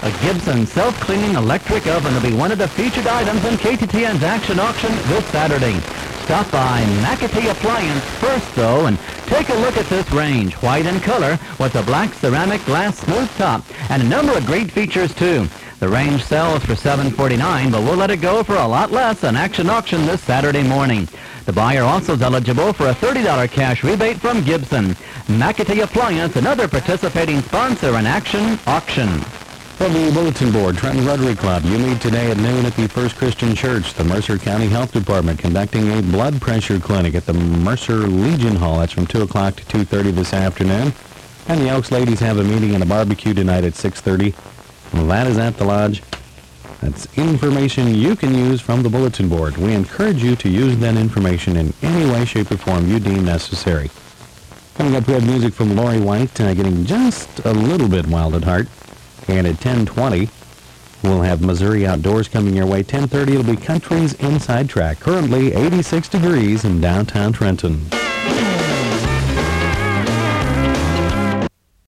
A Gibson self-cleaning electric oven will be one of the featured items in KTTN's Action Auction this Saturday. Stop by McAtee Appliance first, though, and take a look at this range. White in color with a black ceramic glass smooth top and a number of great features, too. The range sells for $749, but we'll let it go for a lot less on Action Auction this Saturday morning. The buyer also is eligible for a $30 cash rebate from Gibson. McAtee Appliance, another participating sponsor in Action Auction. From the Bulletin Board, Trenton Rotary Club, you meet today at noon at the First Christian Church. The Mercer County Health Department conducting a blood pressure clinic at the Mercer Legion Hall. That's from 2 o'clock to 2:30 this afternoon. And the Elks ladies have a meeting and a barbecue tonight at 6:30. That is at the Lodge. That's information you can use from the Bulletin Board. We encourage you to use that information in any way, shape, or form you deem necessary. Coming up, we have music from Lori White, getting just a little bit wild at heart. And at 10:20, we'll have Missouri Outdoors coming your way. 10:30, it'll be Country's Inside Track. Currently 86 degrees in downtown Trenton.